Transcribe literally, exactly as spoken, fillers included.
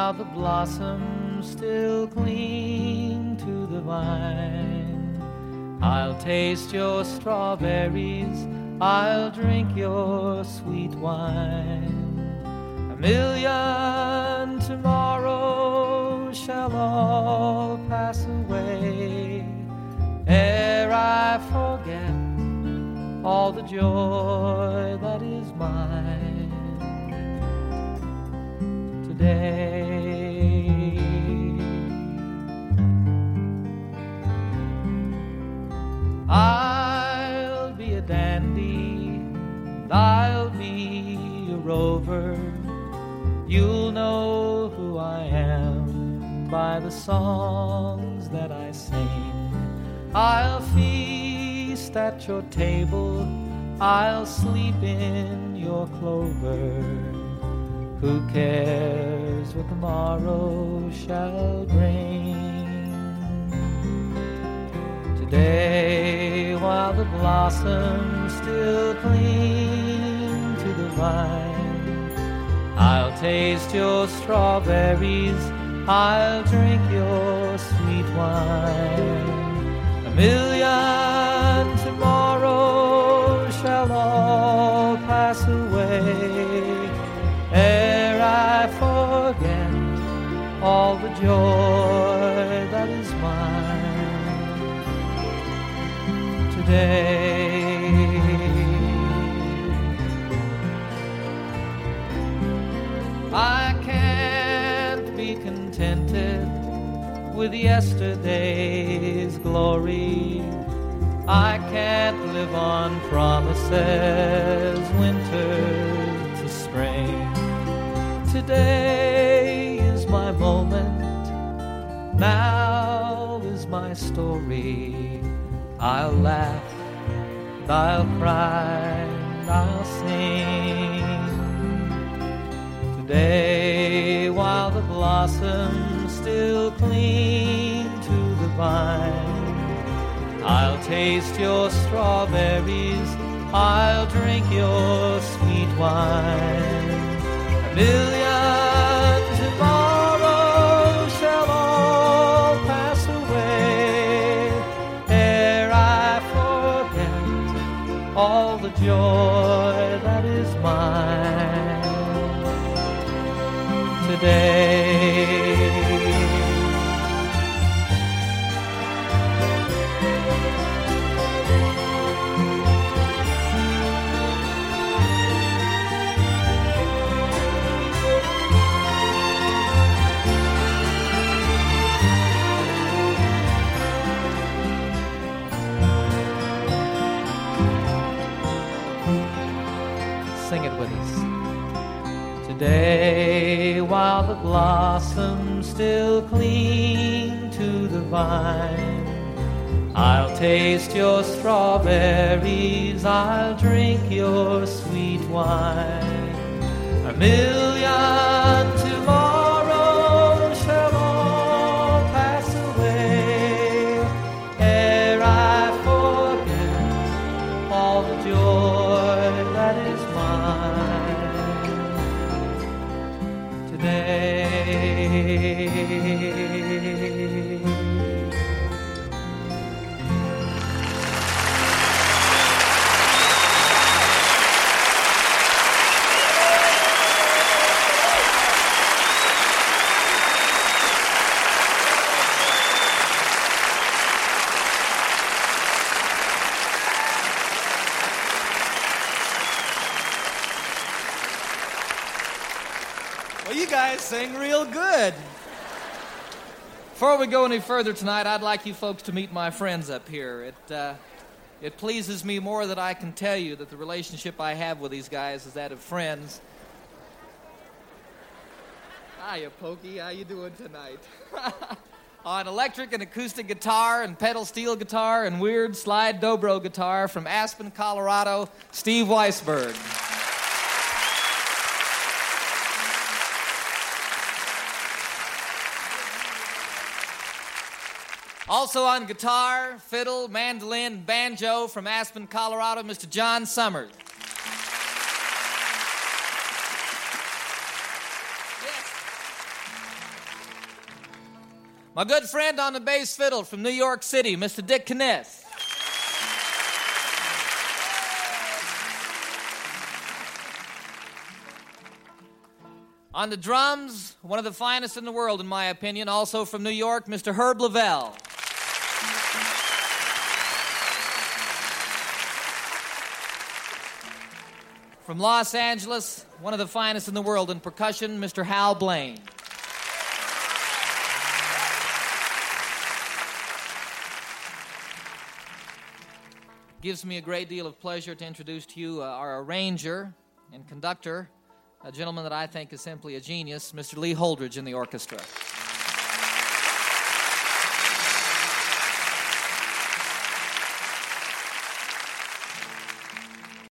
while the blossoms still cling to the vine. I'll taste your strawberries, I'll drink your sweet wine. A million tomorrows shall all pass away ere I forget all the joy that is mine today. I'll be a dandy, and I'll be a rover. You'll know who I am by the songs that I sing. I'll feast at your table, I'll sleep in your clover. Who cares what tomorrow shall bring? Today, while the blossoms still cling to the vine, I'll taste your strawberries, I'll drink your sweet wine. A million tomorrows shall all pass away ere I forget all the joy that is mine today. I can't be contented with yesterday's glory. I can't live on promises, winter to spring. Today is my moment, now is my story. I'll laugh, and I'll cry, and I'll sing. Today, while the blossoms still cling to the vine, I'll taste your strawberries, I'll drink your sweet wine. A million tomorrows shall all pass away ere I forget all the joy that is mine today. Sing it with us. Today, while the blossoms still cling to the vine, I'll taste your strawberries, I'll drink your sweet wine. A million tomorrows shall all pass away ere I forget all the joy that is mine today. Well, you guys sing real good. Before we go any further tonight, I'd like you folks to meet my friends up here. It uh, it pleases me more that I can tell you that the relationship I have with these guys is that of friends. Hiya, Pokey. How you doing tonight? On electric and acoustic guitar and pedal steel guitar and weird slide dobro guitar from Aspen, Colorado, Steve Weisberg. Also on guitar, fiddle, mandolin, banjo from Aspen, Colorado, Mister John Summers. Yes. My good friend on the bass fiddle from New York City, Mister Dick Kness. On the drums, one of the finest in the world, in my opinion, also from New York, Mister Herb Lavelle. From Los Angeles, one of the finest in the world in percussion, Mister Hal Blaine. Gives me a great deal of pleasure to introduce to you uh, our arranger and conductor, a gentleman that I think is simply a genius, Mister Lee Holdridge in the orchestra.